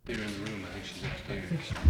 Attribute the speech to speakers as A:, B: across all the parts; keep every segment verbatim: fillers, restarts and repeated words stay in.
A: They're in the room, I think she's upstairs.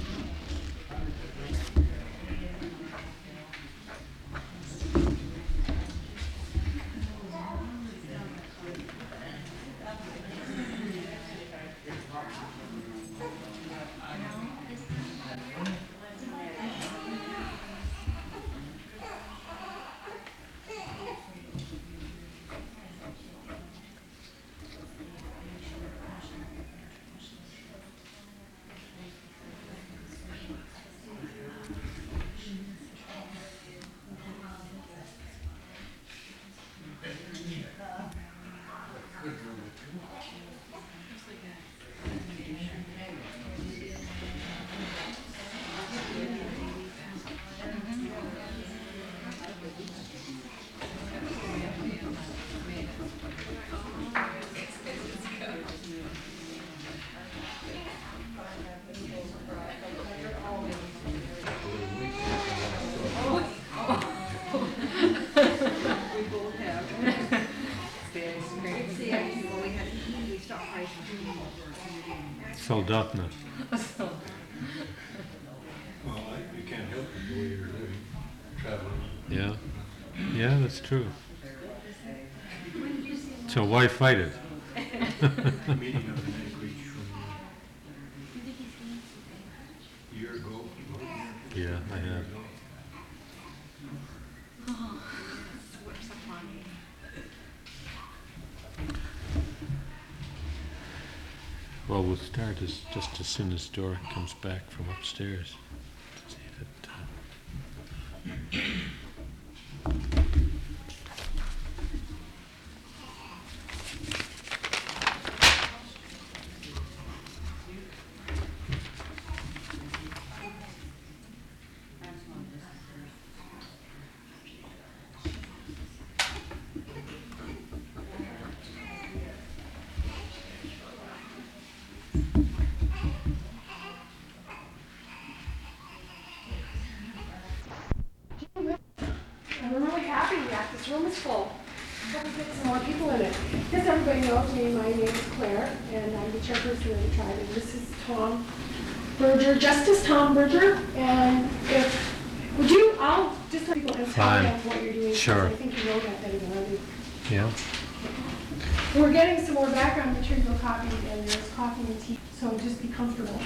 A: Filled up now.
B: So,
A: Well, I, you can't help it the way you're living, traveling. Yeah, yeah, that's true. So why fight it?
C: Meeting of an Anchorage from a year ago.
A: Yeah, I have. Well, we'll start as, just as soon as Dora comes back from upstairs. See that, uh,
D: I'm really happy that this room is full. Hope we get some more people in it. As everybody knows me, my name is Claire, and I'm the chairperson of the tribe, and this is Tom Berger, Justice Tom Berger. And if, would you, I'll just let people and tell
A: Fine.
D: them what you're doing. because
A: Sure.
D: I think you know that better than I do.
A: yeah.
D: We're getting some more background material copied, and there's coffee and tea, so just be comfortable.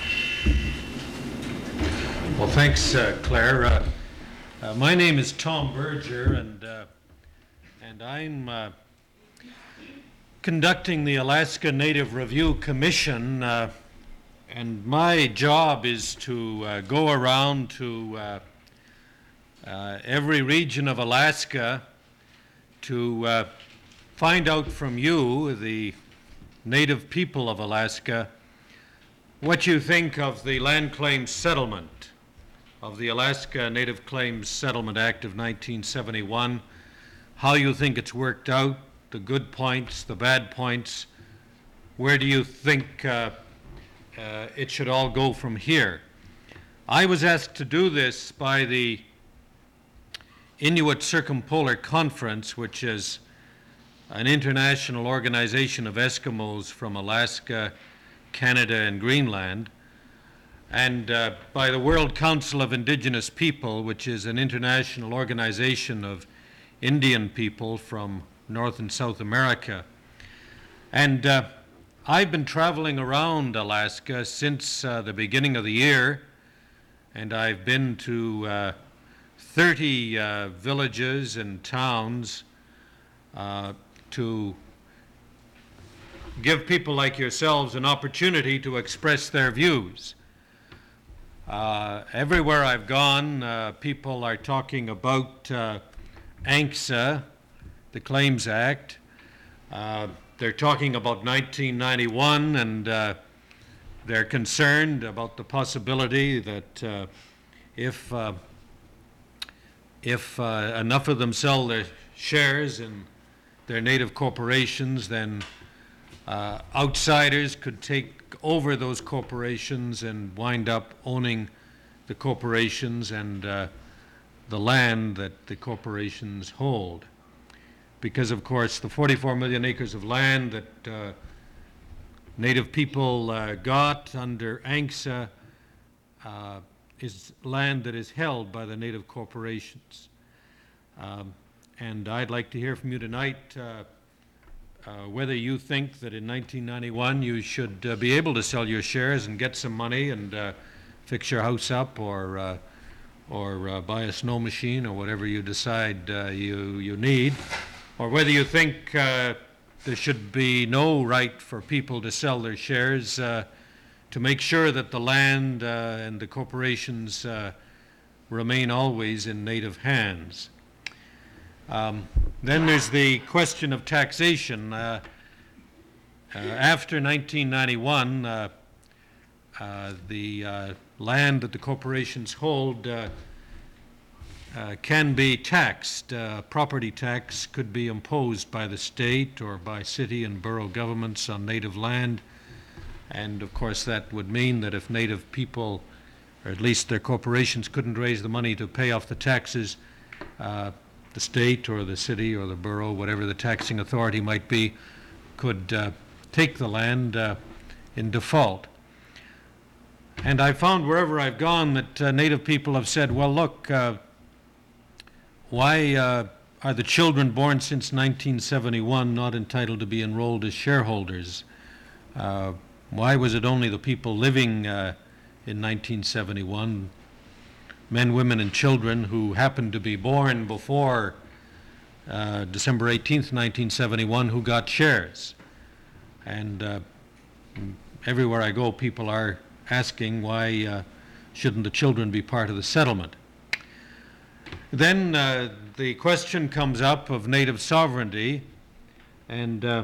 A: Well, thanks, uh, Claire. Uh, uh, my name is Tom Berger, and uh, and I'm uh, conducting the Alaska Native Review Commission, uh, and my job is to uh, go around to uh, uh, every region of Alaska to uh, find out from you, the Native people of Alaska, what you think of the land claims settlement of the Alaska Native Claims Settlement Act of nineteen seventy-one, how you think it's worked out, the good points, the bad points, where do you think uh, uh, it should all go from here. I was asked to do this by the Inuit Circumpolar Conference, which is an international organization of Eskimos from Alaska, Canada, and Greenland, and uh, by the World Council of Indigenous People, which is an international organization of Indian people from North and South America. And uh, I've been traveling around Alaska since uh, the beginning of the year, and I've been to uh, thirty uh, villages and towns uh, to give people like yourselves an opportunity to express their views. Uh, everywhere I've gone, uh, people are talking about uh, ANCSA, the Claims Act. Uh, they're talking about nineteen ninety-one, and uh, they're concerned about the possibility that uh, if uh, if uh, enough of them sell their shares in their native corporations, then uh, outsiders could take over those corporations and wind up owning the corporations and uh, the land that the corporations hold. Because, of course, the forty-four million acres of land that uh, Native people uh, got under A N C S A uh, is land that is held by the Native corporations. Um, and I'd like to hear from you tonight uh, uh, whether you think that in nineteen ninety-one you should uh, be able to sell your shares and get some money and uh, fix your house up, or uh, or uh, buy a snow machine, or whatever you decide uh, you, you need, or whether you think uh, there should be no right for people to sell their shares uh, to make sure that the land uh, and the corporations uh, remain always in Native hands. Um, then there's the question of taxation. Uh, uh, after nineteen ninety-one, uh, uh, the uh, land that the corporations hold uh, uh, can be taxed. Uh, property tax could be imposed by the state or by city and borough governments on Native land. And of course that would mean that if Native people, or at least their corporations, couldn't raise the money to pay off the taxes, uh, the state or the city or the borough, whatever the taxing authority might be, could uh, take the land uh, in default. And I found wherever I've gone that uh, Native people have said, well, look, uh, why uh, are the children born since nineteen seventy-one not entitled to be enrolled as shareholders? Uh, why was it only the people living uh, in nineteen seventy-one, men, women, and children who happened to be born before uh, December eighteenth, nineteen seventy-one, who got shares? And uh, everywhere I go, people are asking why uh, shouldn't the children be part of the settlement. Then uh, the question comes up of Native sovereignty, and uh,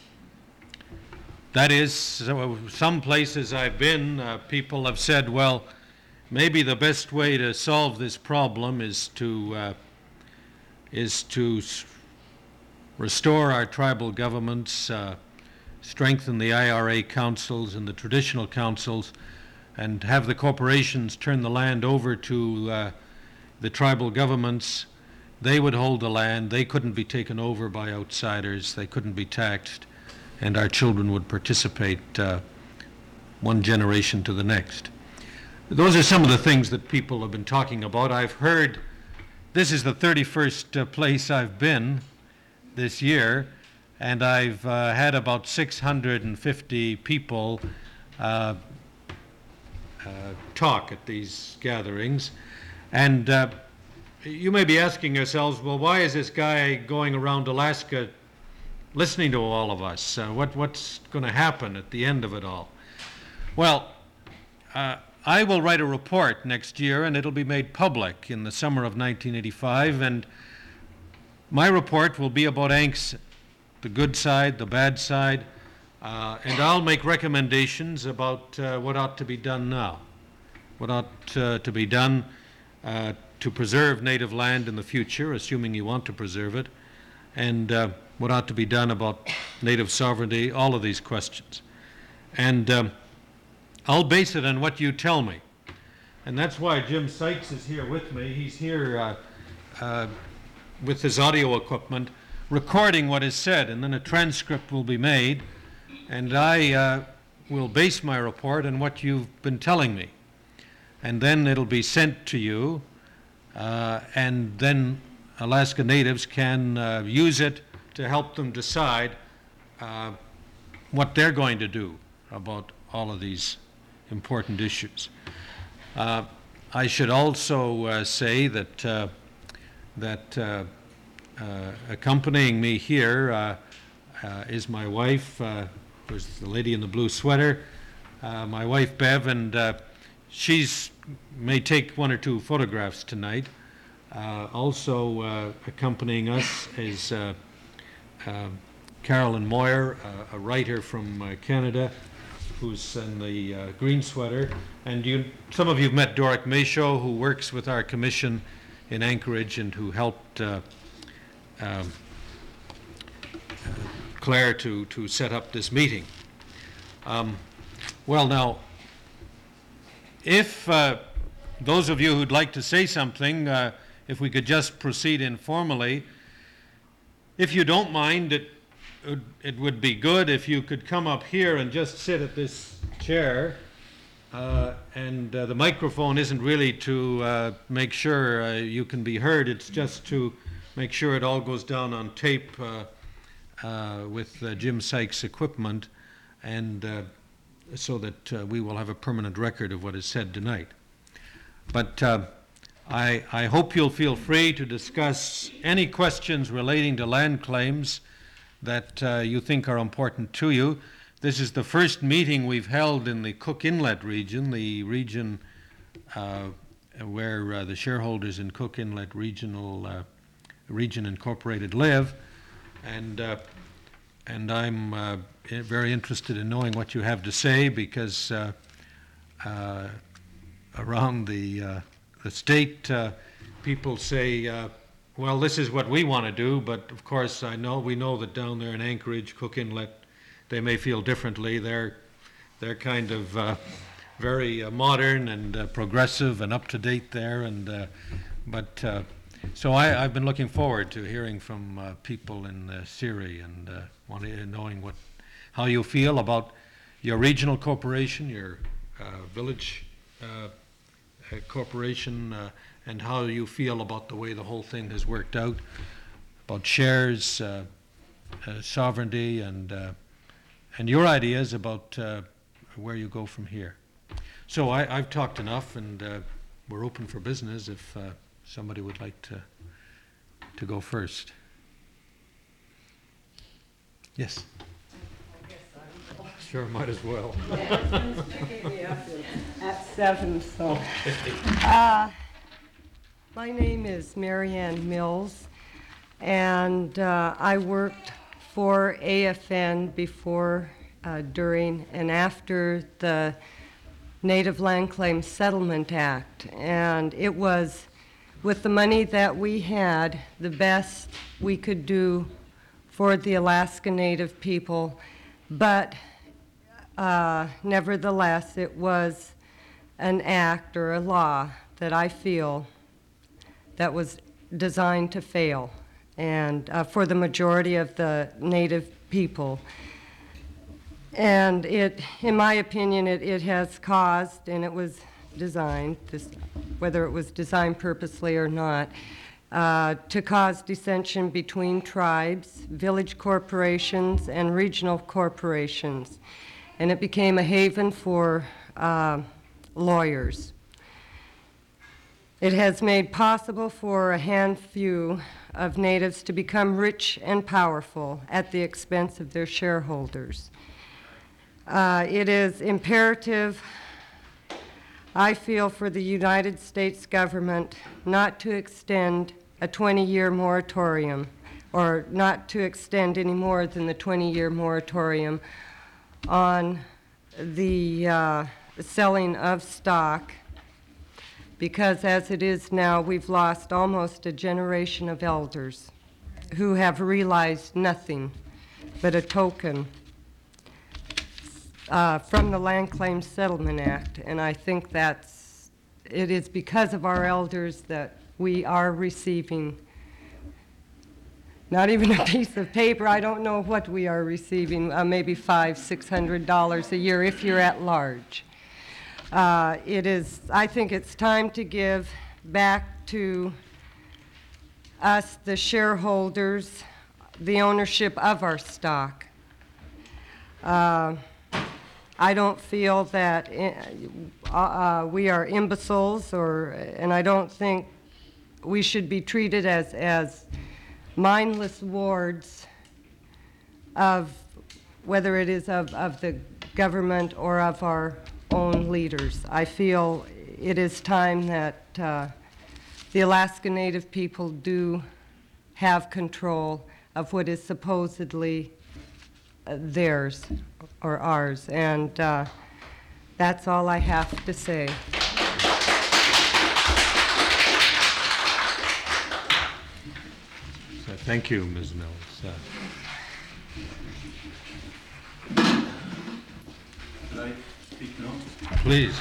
A: that is, so some places I've been, uh, people have said, well, maybe the best way to solve this problem is to uh, is to s- restore our tribal governments, uh, strengthen the I R A councils and the traditional councils, and have the corporations turn the land over to uh, the tribal governments. They would hold the land. They couldn't be taken over by outsiders. They couldn't be taxed, and our children would participate uh, one generation to the next. Those are some of the things that people have been talking about. I've heard, this is the thirty-first uh, place I've been this year, and I've uh, had about six hundred fifty people uh, uh, talk at these gatherings. And uh, you may be asking yourselves, well, why is this guy going around Alaska listening to all of us? Uh, what, what's going to happen at the end of it all? Well, uh, I will write a report next year, and it'll be made public in the summer of nineteen eighty-five, and my report will be about A N C S A, the good side, the bad side, uh, and I'll make recommendations about uh, what ought to be done now, what ought uh, to be done uh, to preserve Native land in the future, assuming you want to preserve it, and uh, what ought to be done about Native sovereignty, all of these questions. And um, I'll base it on what you tell me. And that's why Jim Sykes is here with me. He's here uh, uh, with his audio equipment, recording what is said, and then a transcript will be made, and I uh, will base my report on what you've been telling me. And then it'll be sent to you, uh, and then Alaska Natives can uh, use it to help them decide uh, what they're going to do about all of these important issues. Uh, I should also uh, say that uh, that uh, uh, accompanying me here uh, uh, is my wife, uh, who's the lady in the blue sweater, uh, my wife Bev, and uh, she's may take one or two photographs tonight. Uh, also uh, accompanying us is uh, uh, Carolyn Moyer, uh, a writer from uh, Canada, who's in the uh, green sweater. And you, some of you have met Doric Macho, who works with our commission in Anchorage and who helped uh, um, uh, Claire to, to set up this meeting. Um, well, now, if uh, those of you who'd like to say something, uh, if we could just proceed informally. If you don't mind, it it would- it would be good if you could come up here and just sit at this chair. Uh, And uh, the microphone isn't really to uh, make sure uh, you can be heard, it's just to make sure it all goes down on tape uh, uh, with uh, Jim Sykes' equipment, and uh, so that uh, we will have a permanent record of what is said tonight. But uh, I, I hope you'll feel free to discuss any questions relating to land claims that uh, you think are important to you. This is the first meeting we've held in the Cook Inlet region, the region uh, where uh, the shareholders in Cook Inlet Regional uh, Region Incorporated live, and uh, and I'm uh, very interested in knowing what you have to say, because uh, uh, around the uh, the state, uh, people say, uh, well, this is what we want to do, but of course I know we know that down there in Anchorage, Cook Inlet, they may feel differently. They're they're kind of uh, very uh, modern and uh, progressive and up to date there, and uh, but uh, so I, I've been looking forward to hearing from uh, people in uh, Siri and uh, wanting, knowing what how you feel about your regional corporation, your uh, village uh, uh, corporation, uh, and how you feel about the way the whole thing has worked out, about shares, uh, uh, sovereignty, and uh, and your ideas about uh, where you go from here. So I, I've talked enough, and uh, we're open for business if uh, somebody would like to to go first. Yes. Sure, might as well.
B: At seven, so. Uh, my name is Marianne Mills, and uh, I worked for A F N before, uh, during, and after the Native Land Claims Settlement Act. And it was, with the money that we had, the best we could do for the Alaska Native people. But uh, nevertheless, it was an act or a law that I feel that was designed to fail, and uh, for the majority of the Native people. And it, in my opinion, it, it has caused, and it was designed, this, whether it was designed purposely or not, uh, to cause dissension between tribes, village corporations, and regional corporations. And it became a haven for uh, lawyers. It has made possible for a handful of natives to become rich and powerful at the expense of their shareholders. Uh, it is imperative, I feel, for the United States government not to extend a twenty-year moratorium, or not to extend any more than the twenty-year moratorium on the uh, selling of stock, because as it is now, we've lost almost a generation of elders who have realized nothing but a token uh, from the Land Claims Settlement Act. And I think that's, it is because of our elders that we are receiving not even a piece of paper. I don't know what we are receiving, uh, maybe five, six hundred dollars a year if you're at large. Uh, it is, I think it's time to give back to us, the shareholders, the ownership of our stock. Uh, I don't feel that uh, uh, we are imbeciles, or, and I don't think we should be treated as, as mindless wards of, whether it is of, of the government or of our own leaders. I feel it is time that uh, the Alaska Native people do have control of what is supposedly uh, theirs or ours, and uh, that's all I have to say.
A: So thank you, Miz Mills. Uh,
C: Should I speak now?
A: Please.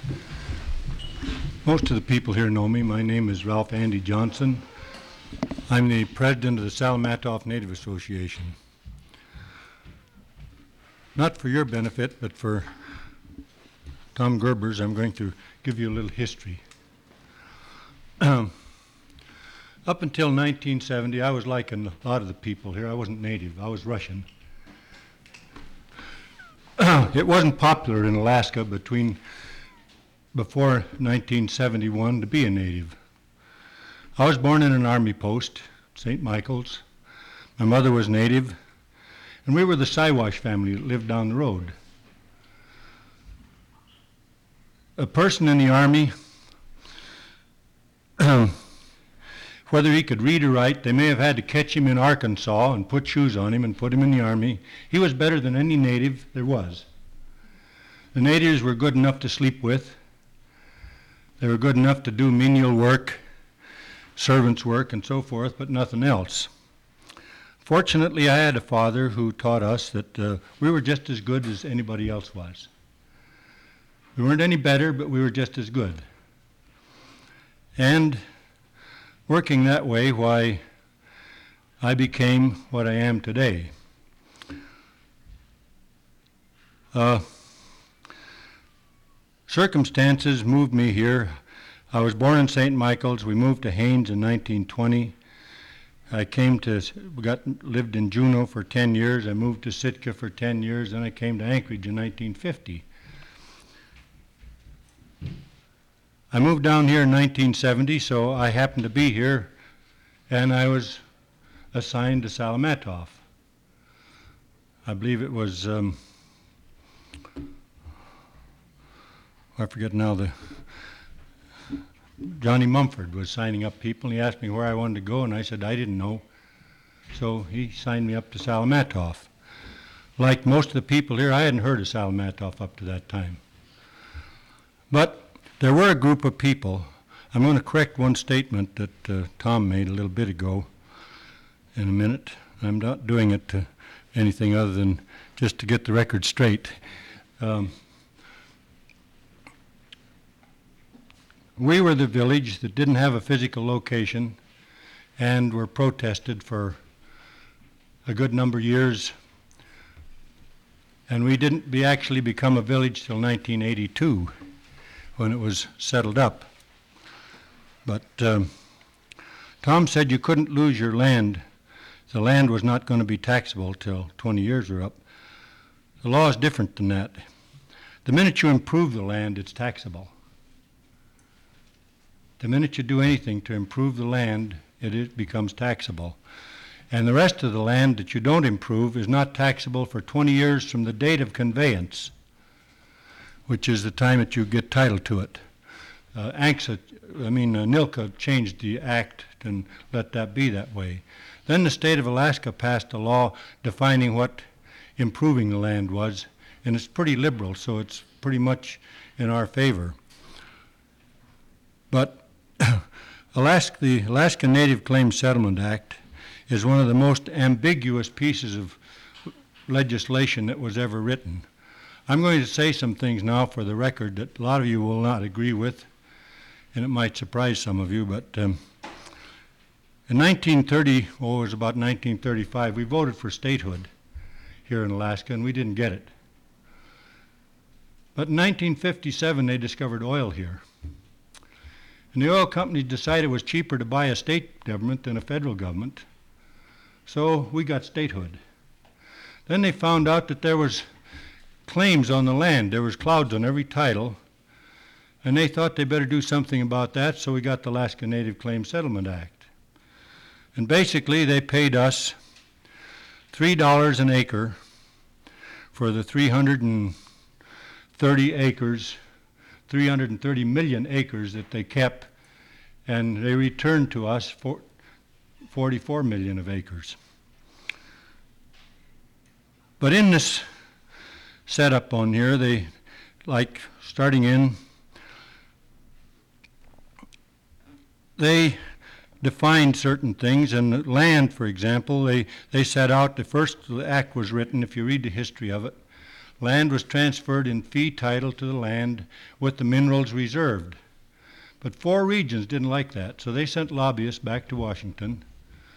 C: Most of the people here know me. My name is Ralph Andy Johnson.
E: I'm the president of the Salamatoff Native Association. Not for your benefit, but for Tom Gerber's, I'm going to give you a little history. Um, up until nineteen seventy, I was like a lot of the people here. I wasn't native. I was Russian. It wasn't popular in Alaska between before nineteen seventy-one to be a native. I was born in an army post, Saint Michael's. My mother was native, and we were the Siwash family that lived down the road. A person in the army, whether he could read or write, they may have had to catch him in Arkansas and put shoes on him and put him in the army. He was better than any native there was. The natives were good enough to sleep with. They were good enough to do menial work, servants' work, and so forth, but nothing else. Fortunately, I had a father who taught us that uh, we were just as good as anybody else was. We weren't any better, but we were just as good. And working that way, why, I became what I am today. Uh, circumstances moved me here. I was born in Saint Michael's. We moved to Haines in nineteen twenty. I came to, got, lived in Juneau for ten years. I moved to Sitka for ten years. Then I came to Anchorage in nineteen fifty. I moved down here in nineteen seventy, so I happened to be here, and I was assigned to Salamatoff. I believe it was, um, I forget now, the Johnny Mumford was signing up people, and he asked me where I wanted to go, and I said I didn't know. So he signed me up to Salamatoff. Like most of the people here, I hadn't heard of Salamatoff up to that time. But there were a group of people. I'm going to correct one statement that uh, Tom made a little bit ago in a minute. I'm not doing it to anything other than just to get the record straight. Um, we were the village that didn't have a physical location and were protested for a good number of years. And we didn't be actually become a village till nineteen eighty-two. When it was settled up. But um, Tom said you couldn't lose your land. The land was not going to be taxable till twenty years were up. The law is different than that. The minute you improve the land, it's taxable. The minute you do anything to improve the land, it is, becomes taxable. And the rest of the land that you don't improve is not taxable for twenty years from the date of conveyance, which is the time that you get title to it. Uh, ANCSA, I mean, uh, NILCA changed the act and let that be that way. Then the state of Alaska passed a law defining what improving the land was, and it's pretty liberal, so it's pretty much in our favor. But Alaska, the Alaska Native Claims Settlement Act is one of the most ambiguous pieces of legislation that was ever written. I'm going to say some things now for the record that a lot of you will not agree with, and it might surprise some of you, but um, in nineteen thirty, oh, it was about nineteen thirty-five, we voted for statehood here in Alaska, and we didn't get it. But in nineteen fifty-seven, they discovered oil here. And the oil companies decided it was cheaper to buy a state government than a federal government, so we got statehood. Then they found out that there was claims on the land. There was clouds on every title, and they thought they better do something about that, so we got the Alaska Native Claims Settlement Act. And basically, they paid us three dollars an acre for the three hundred thirty acres, three hundred thirty million acres that they kept, and they returned to us for forty-four million of acres. But in this setup on here, they, like starting in, they defined certain things, and land, for example, they, they set out, the first act was written, if you read the history of it, land was transferred in fee title to the land with the minerals reserved. But four regions didn't like that, so they sent lobbyists back to Washington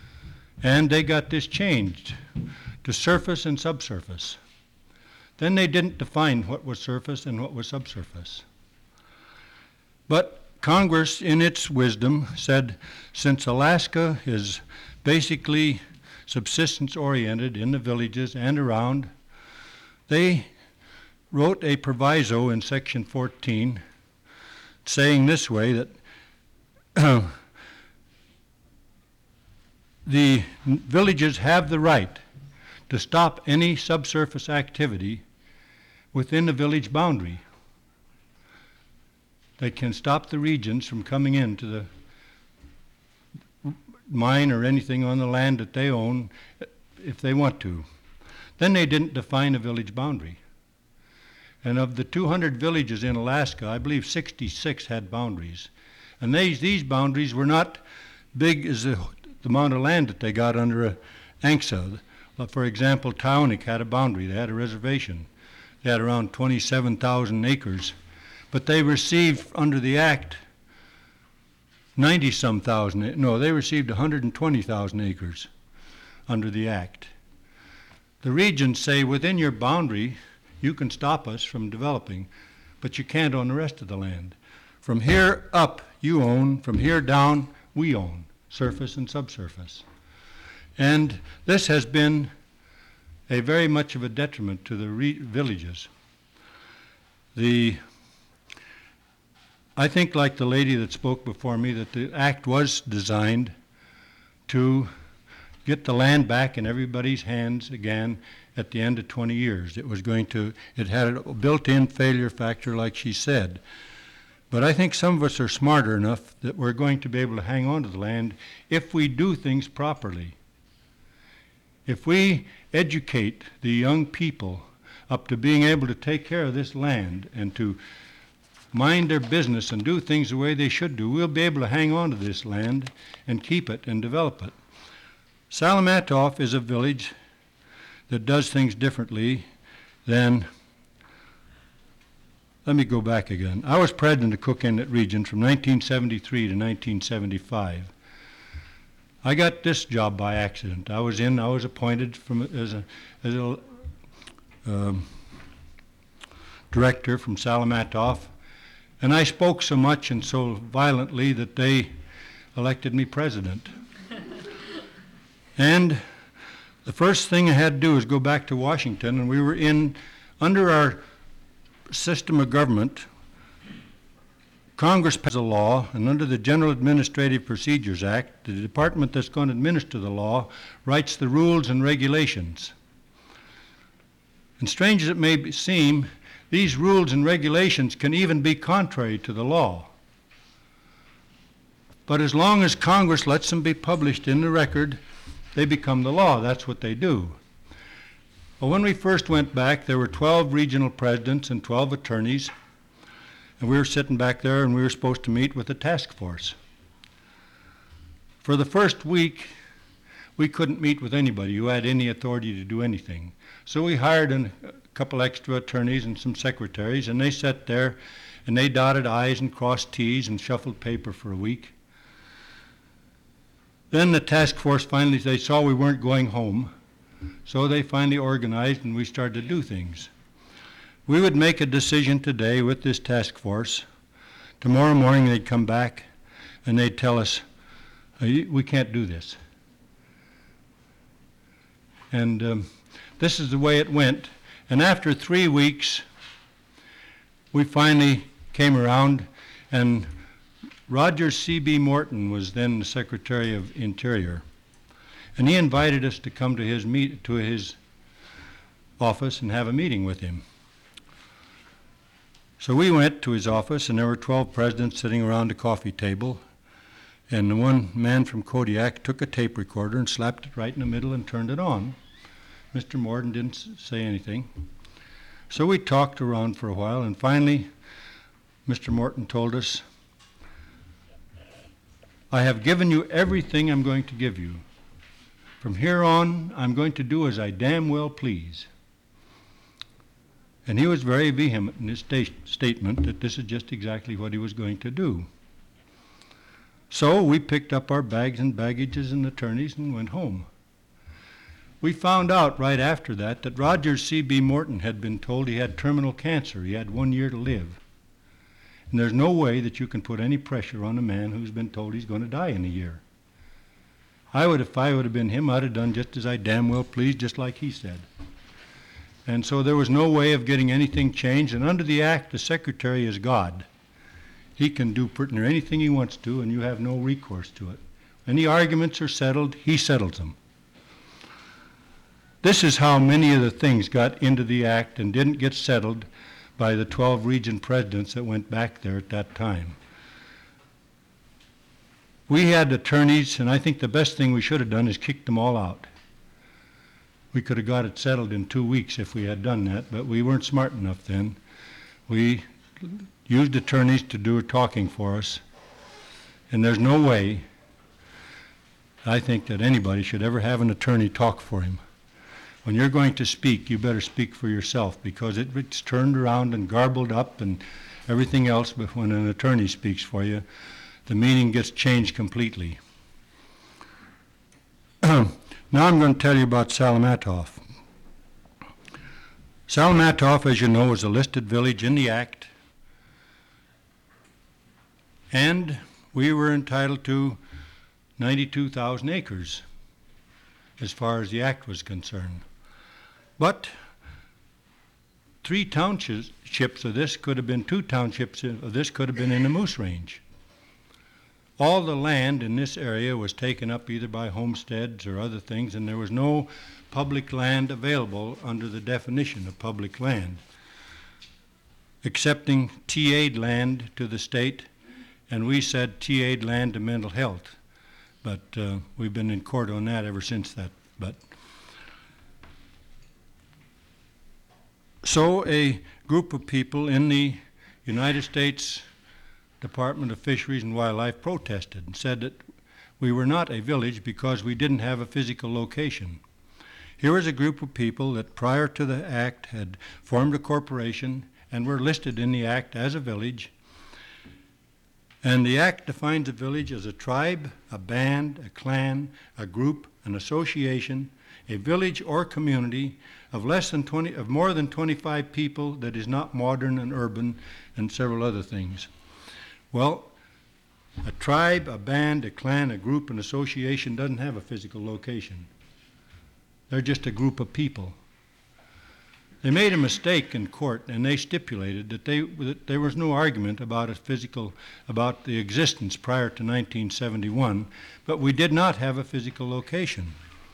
E: And they got this changed to surface and subsurface. Then they didn't define what was surface and what was subsurface. But Congress, in its wisdom, said since Alaska is basically subsistence-oriented in the villages and around, they wrote a proviso in Section fourteen saying this way, that the villages have the right to stop any subsurface activity within the village boundary. They can stop the regions from coming into the mine or anything on the land that they own if they want to. Then they didn't define a village boundary. And of the two hundred villages in Alaska, I believe sixty-six had boundaries. And these, these boundaries were not big as the, the amount of land that they got under a A N C S A. For example, Townick had a boundary. They had a reservation. They had around twenty-seven thousand acres. But they received, under the Act, ninety-some thousand. No, they received one hundred twenty thousand acres under the Act. The regions say, within your boundary, you can stop us from developing, but you can't on the rest of the land. From here up, you own. From here down, we own, surface and subsurface. And this has been a very much of a detriment to the re- villages. The, I think, like the lady that spoke before me, that the act was designed to get the land back in everybody's hands again at the end of twenty years. It was going to, it had a built-in failure factor, like she said. But I think some of us are smarter enough that we're going to be able to hang on to the land if we do things properly. If we educate the young people up to being able to take care of this land and to mind their business and do things the way they should do, we'll be able to hang on to this land and keep it and develop it. Salamatoff is a village that does things differently than, let me go back again. I was president of Cook Inlet Region from nineteen seventy-three to nineteen seventy-five. I got this job by accident. I was in, I was appointed from as a, as a um, director from Salamatoff, and I spoke so much and so violently that they elected me president. And the first thing I had to do was go back to Washington, and we were in, under our system of government, Congress passes a law, and under the General Administrative Procedures Act, the department that's going to administer the law writes the rules and regulations. And strange as it may be, seem, these rules and regulations can even be contrary to the law. But as long as Congress lets them be published in the record, they become the law. That's what they do. Well, when we first went back, there were twelve regional presidents and twelve attorneys, and we were sitting back there and we were supposed to meet with a task force. For the first week, we couldn't meet with anybody who had any authority to do anything. So we hired an, a couple extra attorneys and some secretaries, and they sat there and they dotted I's and crossed T's and shuffled paper for a week. Then the task force finally, they saw we weren't going home, so they finally organized and we started to do things. We would make a decision today with this task force. Tomorrow morning they'd come back and they'd tell us, we can't do this. And um, this is the way it went. And after three weeks, we finally came around, and Roger C B Morton was then the Secretary of Interior, and he invited us to come to his meet to his office and have a meeting with him. So we went to his office, and there were twelve presidents sitting around a coffee table, and the one man from Kodiak took a tape recorder and slapped it right in the middle and turned it on. Mister Morton didn't say anything. So we talked around for a while, and finally Mister Morton told us, I have given you everything I'm going to give you. From here on, I'm going to do as I damn well please. And he was very vehement in his sta- statement that this is just exactly what he was going to do. So we picked up our bags and baggages and attorneys and went home. We found out right after that that Roger C B Morton had been told he had terminal cancer. He had one year to live. And there's no way that you can put any pressure on a man who's been told he's going to die in a year. I would, if I would have been him, I'd have done just as I damn well pleased, just like he said. And so there was no way of getting anything changed. And under the Act, the Secretary is God. He can do pretty near anything he wants to, and you have no recourse to it. Any arguments are settled, he settles them. This is how many of the things got into the Act and didn't get settled by the twelve region presidents that went back there at that time. We had attorneys, and I think the best thing we should have done is kicked them all out. We could have got it settled in two weeks if we had done that, but we weren't smart enough then. We used attorneys to do talking for us, and there's no way I think that anybody should ever have an attorney talk for him. When you're going to speak, you better speak for yourself, because it, it's turned around and garbled up and everything else, but when an attorney speaks for you, the meaning gets changed completely. Now I'm going to tell you about Salamatoff. Salamatoff, as you know, is a listed village in the Act, and we were entitled to ninety-two thousand acres as far as the Act was concerned. But three townships of this could have been, two townships of this could have been in the Moose Range. All the land in this area was taken up either by homesteads or other things, and there was no public land available under the definition of public land, excepting T A'd land to the state, and we said T A'd land to mental health. But uh, we've been in court on that ever since that. But so a group of people in the United States Department of Fisheries and Wildlife protested and said that we were not a village because we didn't have a physical location. Here was a group of people that prior to the Act had formed a corporation and were listed in the Act as a village. And the Act defines a village as a tribe, a band, a clan, a group, an association, a village or community of less than twenty, of more than twenty-five people that is not modern and urban, and several other things. Well, a tribe, a band, a clan, a group, an association doesn't have a physical location. They're just a group of people. They made a mistake in court, and they stipulated that, they, that there was no argument about a physical, about the existence prior to nineteen seventy-one, but we did not have a physical location.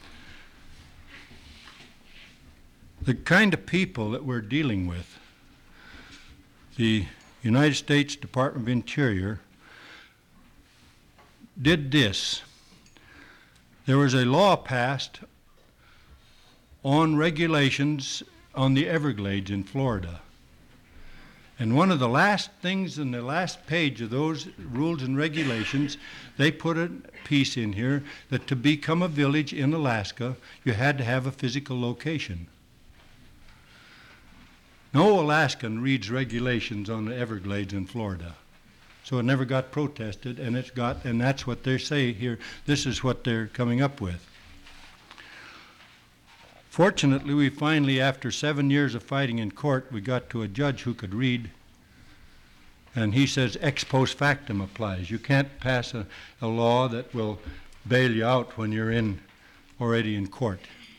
E: The kind of people that we're dealing with, the United States Department of Interior did this. There was a law passed on regulations on the Everglades in Florida. And one of the last things in the last page of those rules and regulations, they put a piece in here that to become a village in Alaska, you had to have a physical location. No Alaskan reads regulations on the Everglades in Florida. So it never got protested, and it's got, and that's what they say here. This is what they're coming up with. Fortunately, we finally, after seven years of fighting in court, we got to a judge who could read, and he says ex post factum applies. You can't pass a, a law that will bail you out when you're in already in court.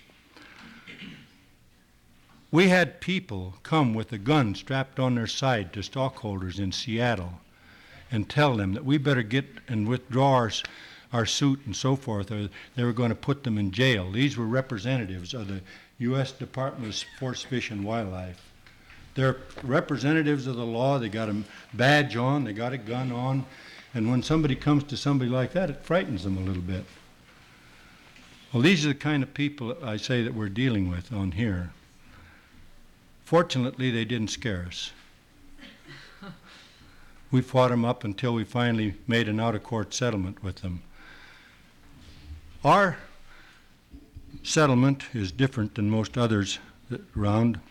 E: We had people come with a gun strapped on their side to stockholders in Seattle and tell them that we better get and withdraw our, our suit and so forth, or they were going to put them in jail. These were representatives of the U S Department of Forest, Fish, and Wildlife. They're representatives of the law. They got a badge on, they got a gun on, and when somebody comes to somebody like that, it frightens them a little bit. Well, these are the kind of people I say that we're dealing with on here. Fortunately, they didn't scare us. We fought them up until we finally made an out-of-court settlement with them. Our settlement is different than most others around.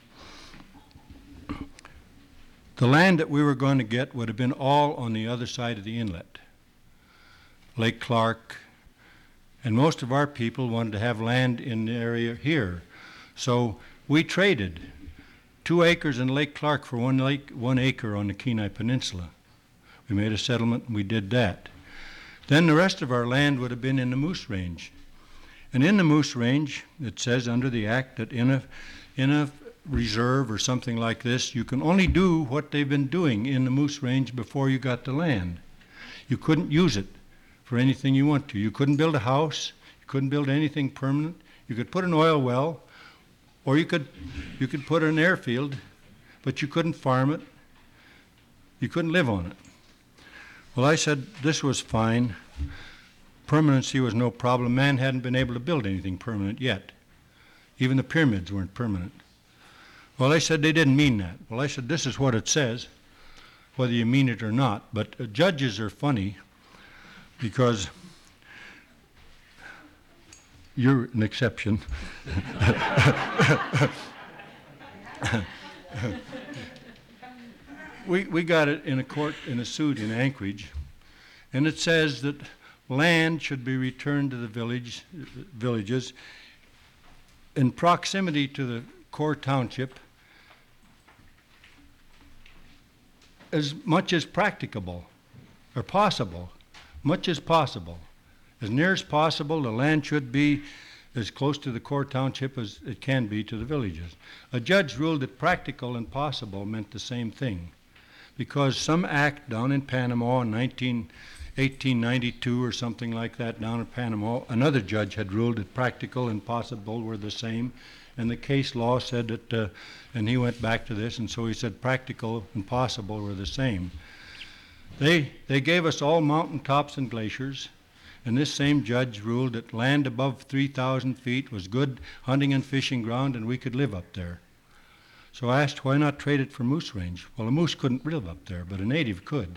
E: The land that we were going to get would have been all on the other side of the inlet. Lake Clark, And most of our people wanted to have land in the area here. So we traded two acres in Lake Clark for one, lake, one acre on the Kenai Peninsula. We made a settlement and we did that. Then the rest of our land would have been in the Moose Range. And in the Moose Range, it says under the Act that in a, in a reserve or something like this, you can only do what they've been doing in the Moose Range before you got the land. You couldn't use it for anything you want to. You couldn't build a house. You couldn't build anything permanent. You could put an oil well, or you could, you could put an airfield, but you couldn't farm it. You couldn't live on it. Well, I said this was fine. Permanency was no problem. Man hadn't been able to build anything permanent yet. Even the pyramids weren't permanent. Well, I said they didn't mean that. Well, I said this is what it says, whether you mean it or not. But uh, judges are funny because you're an exception. we, we got it in a court, in a suit in Anchorage, and it says that land should be returned to the village, villages in proximity to the core township as much as practicable or possible, much as possible. As near as possible, the land should be as close to the core township as it can be to the villages. A judge ruled that practical and possible meant the same thing, because some act down in Panama in eighteen ninety-two or something like that down in Panama, another judge had ruled that practical and possible were the same, and the case law said that, uh, and he went back to this, and so he said practical and possible were the same. They, they gave us all mountaintops and glaciers, and this same judge ruled that land above three thousand feet was good hunting and fishing ground, and we could live up there. So I asked, why not trade it for Moose Range? Well, a moose couldn't live up there, but a native could.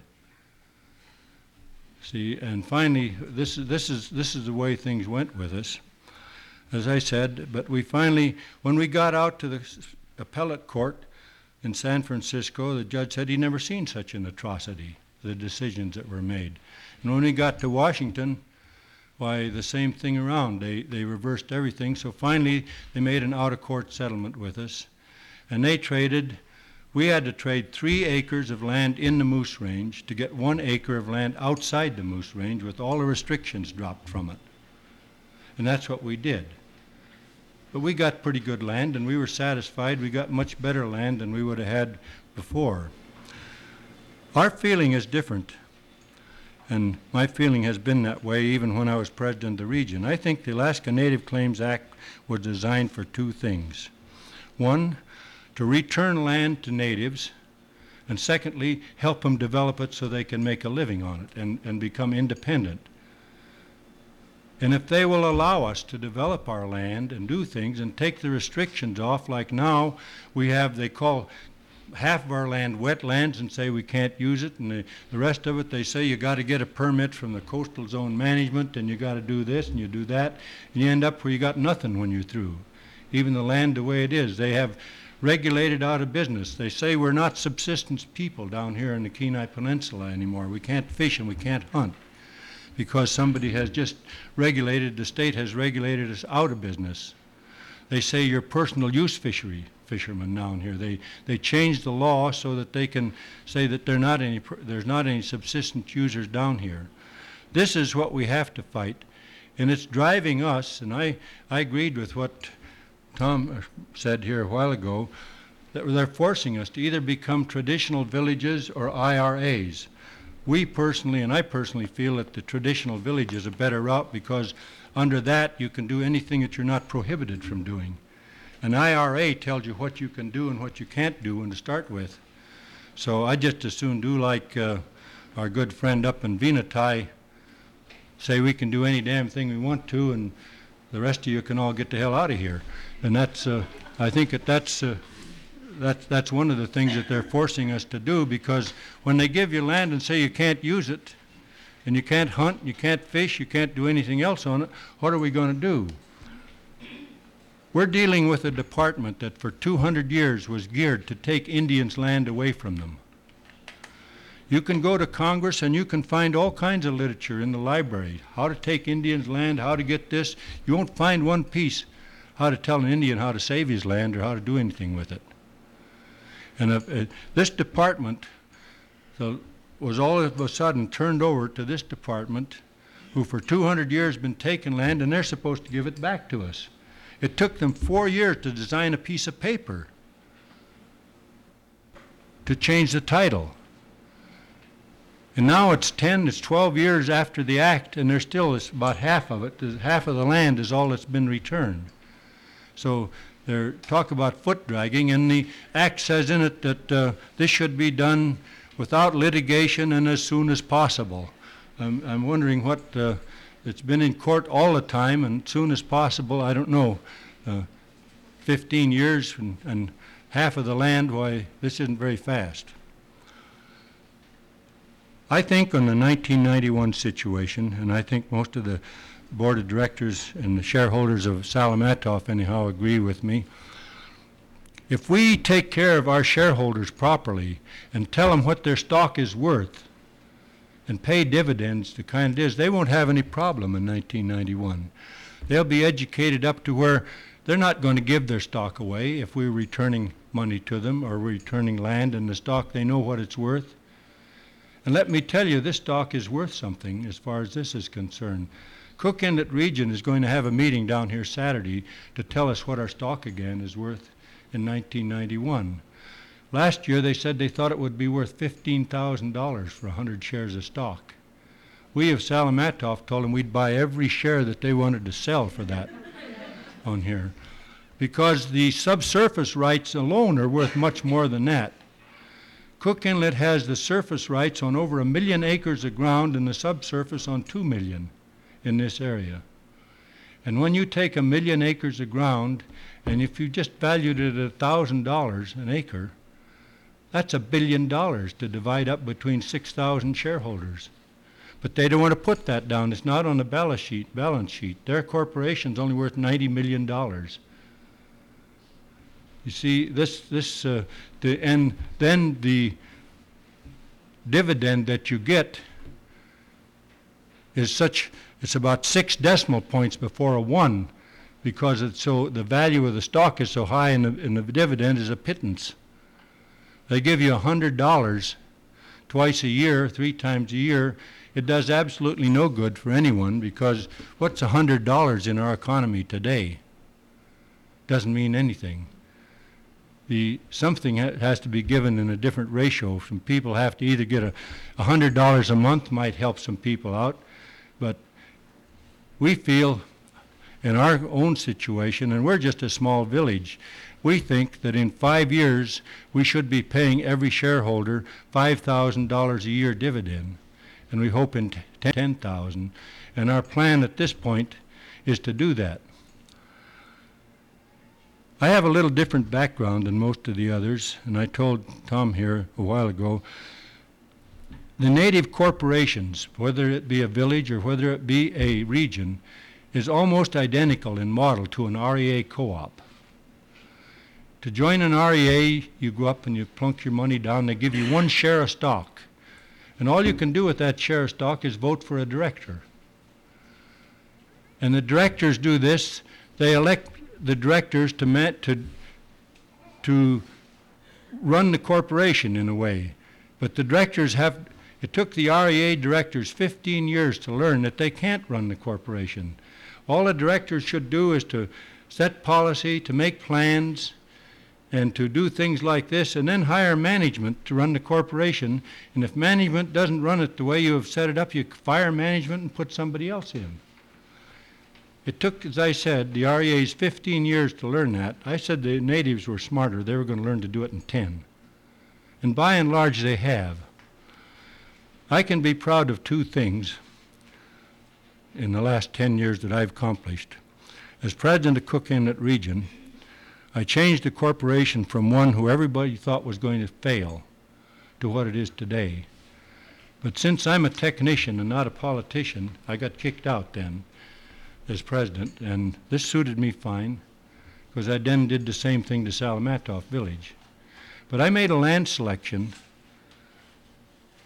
E: See, and finally, this is, this is, this is the way things went with us, as I said, but we finally, when we got out to the appellate court in San Francisco, the judge said he'd never seen such an atrocity, the decisions that were made. And when we got to Washington, why, the same thing around. They, they reversed everything, so finally they made an out-of-court settlement with us, and they traded. We had to trade three acres of land in the Moose Range to get one acre of land outside the Moose Range with all the restrictions dropped from it. And that's what we did. But we got pretty good land, and we were satisfied. We got much better land than we would have had before. Our feeling is different, and my feeling has been that way even when I was president of the region. I think the Alaska Native Claims Act was designed for two things. One, to return land to natives, and secondly, help them develop it so they can make a living on it and, and become independent. And if they will allow us to develop our land and do things and take the restrictions off, like now we have, they call half of our land wetlands and say we can't use it, and the, the rest of it they say you got to get a permit from the coastal zone management, and you got to do this and you do that, and you end up where you got nothing when you're through. Even the land the way it is, they have regulated out of business. They say we're not subsistence people down here in the Kenai Peninsula anymore. We can't fish and we can't hunt because somebody has just regulated, the state has regulated us out of business. They say you're personal use fishery fishermen down here. They they changed the law so that they can say that there not any there's not any subsistence users down here. This is what we have to fight, and it's driving us. And I I agreed with what Tom said here a while ago, that they're forcing us to either become traditional villages or I R As. We personally, and I personally feel that the traditional village is a better route because under that you can do anything that you're not prohibited from doing. An I R A tells you what you can do and what you can't do and to start with. So I just as soon do like uh, our good friend up in Venetai, say we can do any damn thing we want to and the rest of you can all get the hell out of here. And that's, uh, I think that that's, uh, that's, that's one of the things that they're forcing us to do, because when they give you land and say you can't use it, and you can't hunt, you can't fish, you can't do anything else on it, what are we going to do? We're dealing with a department that for two hundred years was geared to take Indians' land away from them. You can go to Congress and you can find all kinds of literature in the library. How to take Indians' land, how to get this. You won't find one piece how to tell an Indian how to save his land or how to do anything with it. And if, uh, this department so, was all of a sudden turned over to this department, who for two hundred years been taking land, and they're supposed to give it back to us. It took them four years to design a piece of paper to change the title. And now it's ten, it's twelve years after the act, and there's still is about half of it, half of the land is all that's been returned. So they talk about foot dragging, and the act says in it that uh, this should be done without litigation and as soon as possible. I'm, I'm wondering what, uh, it's been in court all the time, and soon as possible, I don't know, uh, fifteen years and, and half of the land, why, this isn't very fast. I think on the nineteen ninety-one situation, and I think most of the board of directors and the shareholders of Salamatoff anyhow agree with me, if we take care of our shareholders properly and tell them what their stock is worth and pay dividends the kind it is, they won't have any problem in nineteen ninety-one. They'll be educated up to where they're not going to give their stock away if we're returning money to them or returning land and the stock, they know what it's worth. And let me tell you, this stock is worth something as far as this is concerned. Cook Inlet Region is going to have a meeting down here Saturday to tell us what our stock again is worth in nineteen ninety-one. Last year they said they thought it would be worth fifteen thousand dollars for one hundred shares of stock. We of Salamatoff told them we'd buy every share that they wanted to sell for that on here, because the subsurface rights alone are worth much more than that. Cook Inlet has the surface rights on over a million acres of ground and the subsurface on two million in this area. And when you take a million acres of ground, and if you just valued it at a thousand dollars an acre, that's a billion dollars to divide up between six thousand shareholders. But they don't want to put that down. It's not on the balance sheet. Balance sheet. Their corporation's only worth ninety million dollars. You see, this, this, uh, the, and then the dividend that you get is such, it's about six decimal points before a one, because it's so, the value of the stock is so high and the, and the dividend is a pittance. They give you a hundred dollars twice a year, three times a year. It does absolutely no good for anyone, because what's a hundred dollars in our economy today? Doesn't mean anything. The, something ha has to be given in a different ratio. Some people have to either get a, a hundred dollars a month, might help some people out, but we feel in our own situation, and we're just a small village, we think that in five years we should be paying every shareholder five thousand dollars a year dividend, and we hope in ten thousand, and our plan at this point is to do that. I have a little different background than most of the others, and I told Tom here a while ago, the native corporations, whether it be a village or whether it be a region, is almost identical in model to an R E A co-op. To join an R E A, you go up and you plunk your money down, they give you one share of stock. And all you can do with that share of stock is vote for a director. And the directors do this, they elect the directors to, met, to, to run the corporation in a way. But the directors have, it took the R E A directors fifteen years to learn that they can't run the corporation. All the directors should do is to set policy, to make plans, and to do things like this, and then hire management to run the corporation. And if management doesn't run it the way you have set it up, you fire management and put somebody else in. It took, as I said, the R E As fifteen years to learn that. I said the natives were smarter. They were going to learn to do it in ten. And by and large, they have. I can be proud of two things in the last ten years that I've accomplished. As president of Cook Inlet Region, I changed the corporation from one who everybody thought was going to fail to what it is today. But since I'm a technician and not a politician, I got kicked out then as president, and this suited me fine, because I then did the same thing to Salamatoff Village. But I made a land selection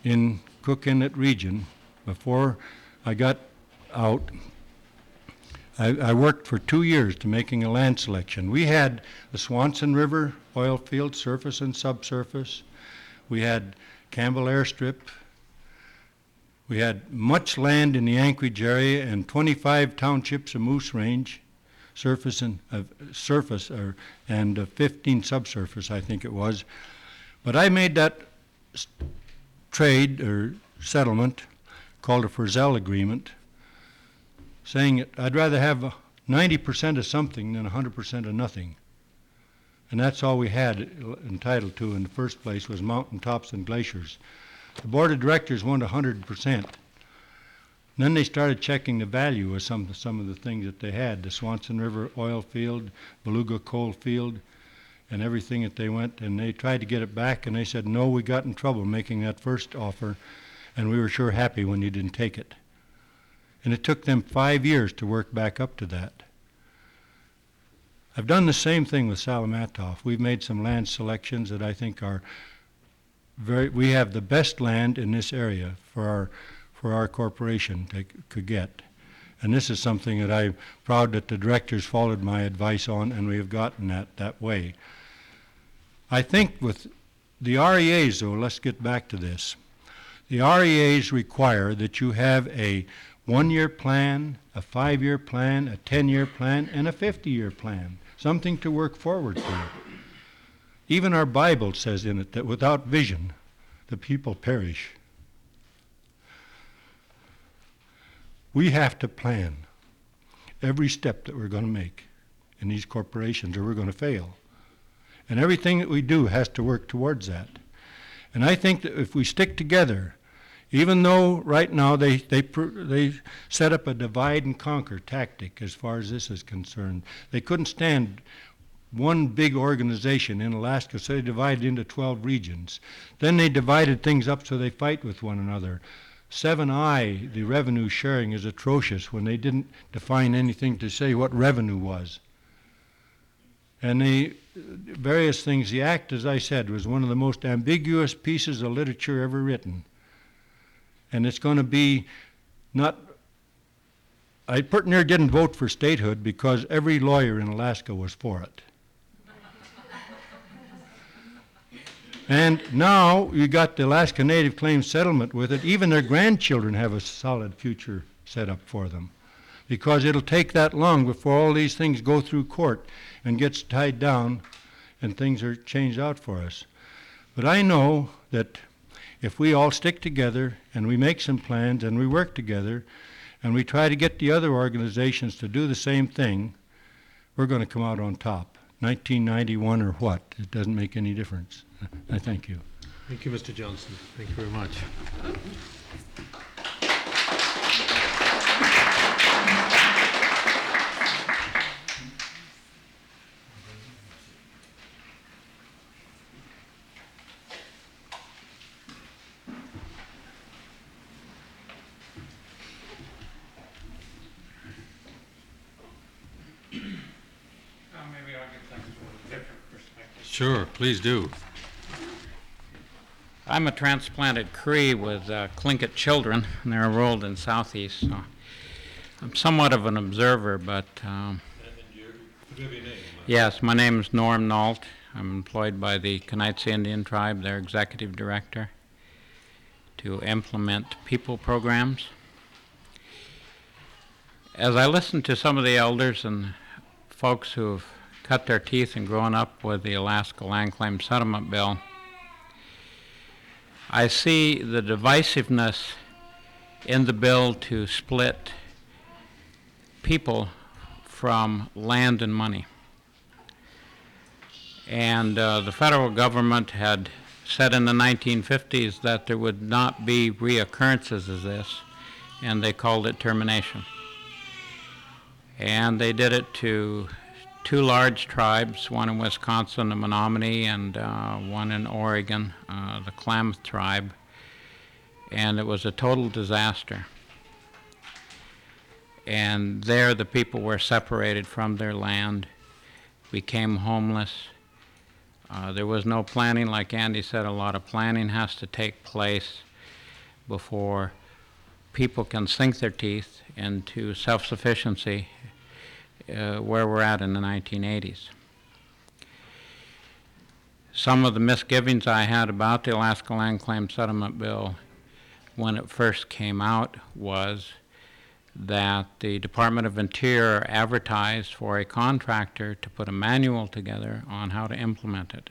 E: in Cook Inlet region, before I got out, I, I worked for two years to making a land selection. We had the Swanson River oil field, surface and subsurface. We had Campbell Airstrip. We had much land in the Anchorage area and twenty-five townships of Moose Range, surface and uh, surface, or, and uh, fifteen subsurface, I think it was. But I made that s- trade or settlement, called a Frizzell agreement, saying that I'd rather have ninety percent of something than one hundred percent of nothing. And that's all we had entitled to in the first place, was mountaintops and glaciers. The board of directors wanted one hundred percent. Then they started checking the value of some, some of the things that they had, the Swanson River oil field, Beluga coal field, and everything that they went, and they tried to get it back, and they said, no, we got in trouble making that first offer, and we were sure happy when you didn't take it. And it took them five years to work back up to that. I've done the same thing with Salamatoff. We've made some land selections that I think are very, we have the best land in this area for our, for our corporation to, could get. And this is something that I'm proud that the directors followed my advice on, and we have gotten that that way. I think with the R E As, though, let's get back to this. The R E As require that you have a one-year plan, a five-year plan, a ten-year plan, and a fifty-year plan, something to work forward to. Even our Bible says in it that without vision, the people perish. We have to plan every step that we're going to make in these corporations, or we're going to fail. And everything that we do has to work towards that. And I think that if we stick together, even though right now they, they, they set up a divide and conquer tactic as far as this is concerned, they couldn't stand one big organization in Alaska, so they divided into twelve regions. Then they divided things up so they fight with one another. seven I, the revenue sharing, is atrocious when they didn't define anything to say what revenue was. And the various things, the Act, as I said, was one of the most ambiguous pieces of literature ever written. And it's going to be not, I pretty near didn't vote for statehood because every lawyer in Alaska was for it. And now you got the Alaska Native Claims settlement with it. Even their grandchildren have a solid future set up for them, because it'll take that long before all these things go through court and gets tied down and things are changed out for us. But I know that if we all stick together and we make some plans and we work together and we try to get the other organizations to do the same thing, we're going to come out on top. nineteen ninety-one or what, it doesn't make any difference. I thank you.
A: Thank you, Mister Johnson. Thank you very much.
F: Maybe I'll get things from a different perspective.
A: Sure, please do.
F: I'm a transplanted Cree with uh, Tlingit children, and they're enrolled in Southeast, so I'm somewhat of an observer, but um, yes, my name is Norm Nault. I'm employed by the Knights Indian Tribe, their executive director, to implement people programs. As I listen to some of the elders and folks who've cut their teeth and grown up with the Alaska Land Claim Settlement Bill, I see the divisiveness in the bill to split people from land and money. And uh, the federal government had said in the nineteen fifties that there would not be reoccurrences of this, and they called it termination. And they did it to two large tribes, one in Wisconsin, the Menominee, and uh, one in Oregon, uh, the Klamath tribe, and it was a total disaster. And there the people were separated from their land, became homeless. Uh, there was no planning, like Andy said, a lot of planning has to take place. before people can sink their teeth into self-sufficiency uh, where we're at in the nineteen eighties. Some of the misgivings I had about the Alaska Land Claim Settlement Bill when it first came out was that the Department of Interior advertised for a contractor to put a manual together on how to implement it.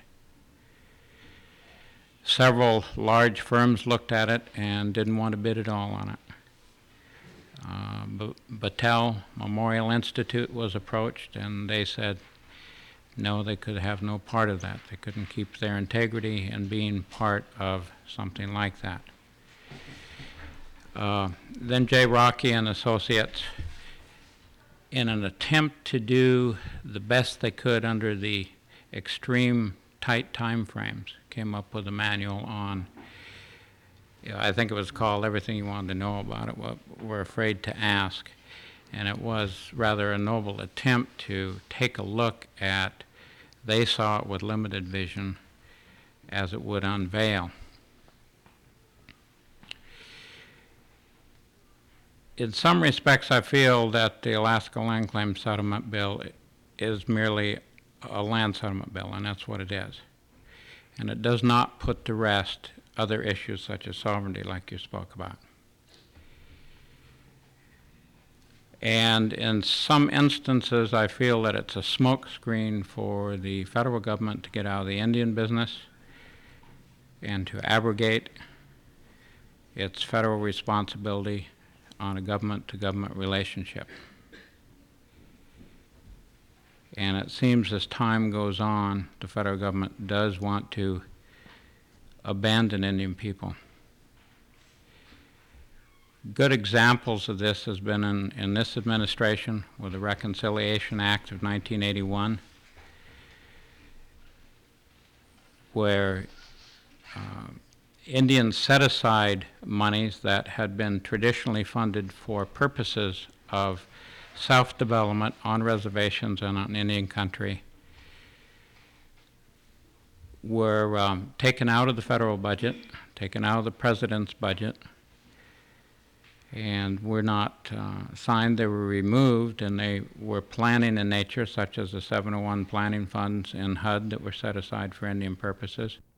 F: Several large firms looked at it and didn't want to bid at all on it. Uh, B- Battelle Memorial Institute was approached, and they said no, they could have no part of that. They couldn't keep their integrity in being part of something like that. Uh, then J. Rocky and Associates, in an attempt to do the best they could under the extreme tight time frames, came up with a manual on, you know, I think it was called Everything You Wanted to Know About It, What We're Afraid to Ask. And it was rather a noble attempt to take a look at, they saw it with limited vision, as it would unveil. In some respects, I feel that the Alaska Land Claim Settlement Bill is merely a land settlement bill, and that's what it is. And it does not put to rest other issues such as sovereignty, like you spoke about. And in some instances, I feel that it's a smokescreen for the federal government to get out of the Indian business and to abrogate its federal responsibility on a government-to-government relationship. And it seems as time goes on, the federal government does want to abandon Indian people. Good examples of this has been in, in this administration with the Reconciliation Act of nineteen eighty-one, where uh, Indians set aside monies that had been traditionally funded for purposes of self-development on reservations and on Indian country, were um, taken out of the federal budget, taken out of the president's budget, and were not uh, signed. They were removed, and they were planning in nature, such as the seven oh one planning funds in H U D that were set aside for Indian purposes.